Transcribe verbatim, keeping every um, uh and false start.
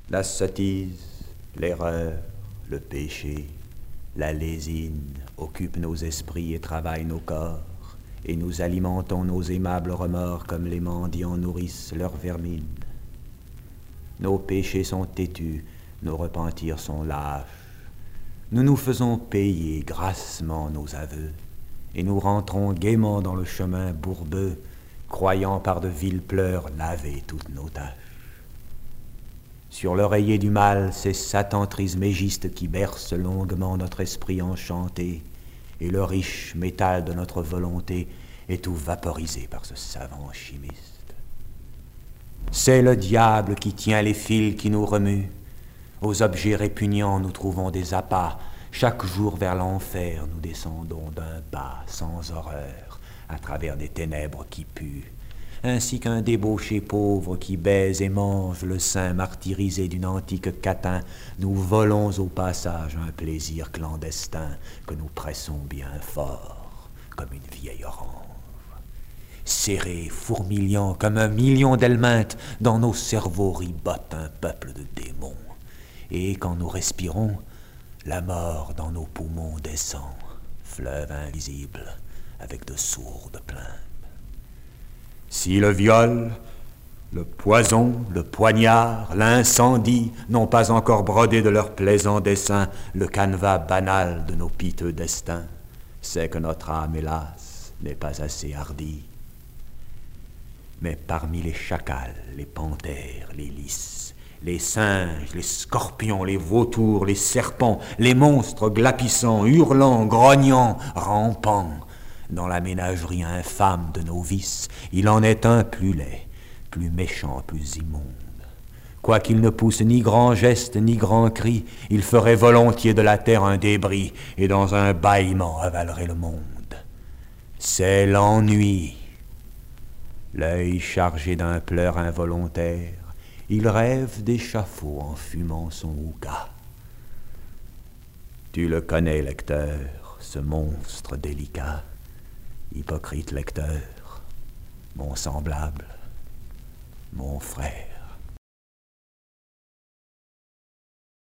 La sottise, l'erreur, le péché, la lésine occupent nos esprits et travaillent nos corps, et nous alimentons nos aimables remords comme les mendiants nourrissent leurs vermines. Nos péchés sont têtus, nos repentirs sont lâches. Nous nous faisons payer grassement nos aveux, et nous rentrons gaiement dans le chemin bourbeux, croyant par de vils pleurs laver toutes nos tâches. Sur l'oreiller du mal, c'est Satan trismégiste qui berce longuement notre esprit enchanté, et le riche métal de notre volonté est tout vaporisé par ce savant chimiste. C'est le diable qui tient les fils qui nous remuent. Aux objets répugnants, nous trouvons des appâts. Chaque jour vers l'enfer, nous descendons d'un pas sans horreur, à travers des ténèbres qui puent. Ainsi qu'un débauché pauvre qui baise et mange le sein martyrisé d'une antique catin, nous volons au passage un plaisir clandestin que nous pressons bien fort, comme une vieille orange. Serré, fourmillant, comme un million d'helminthes, dans nos cerveaux ribote un peuple de démons. Et quand nous respirons, la mort dans nos poumons descend, fleuve invisible, avec de sourdes plaintes. Si le viol, le poison, le poignard, l'incendie n'ont pas encore brodé de leurs plaisants dessins le canevas banal de nos piteux destins, c'est que notre âme, hélas, n'est pas assez hardie. Mais parmi les chacals, les panthères, les lys, les singes, les scorpions, les vautours, les serpents, les monstres glapissants, hurlants, grognants, rampants, dans la ménagerie infâme de nos vices, il en est un plus laid, plus méchant, plus immonde. Quoiqu'il ne pousse ni grand geste, ni grand cri, il ferait volontiers de la terre un débris, et dans un bâillement avalerait le monde. C'est l'ennui. L'œil chargé d'un pleur involontaire, il rêve d'échafaud en fumant son hookah. Tu le connais, lecteur, ce monstre délicat. Hypocrite lecteur, mon semblable, mon frère.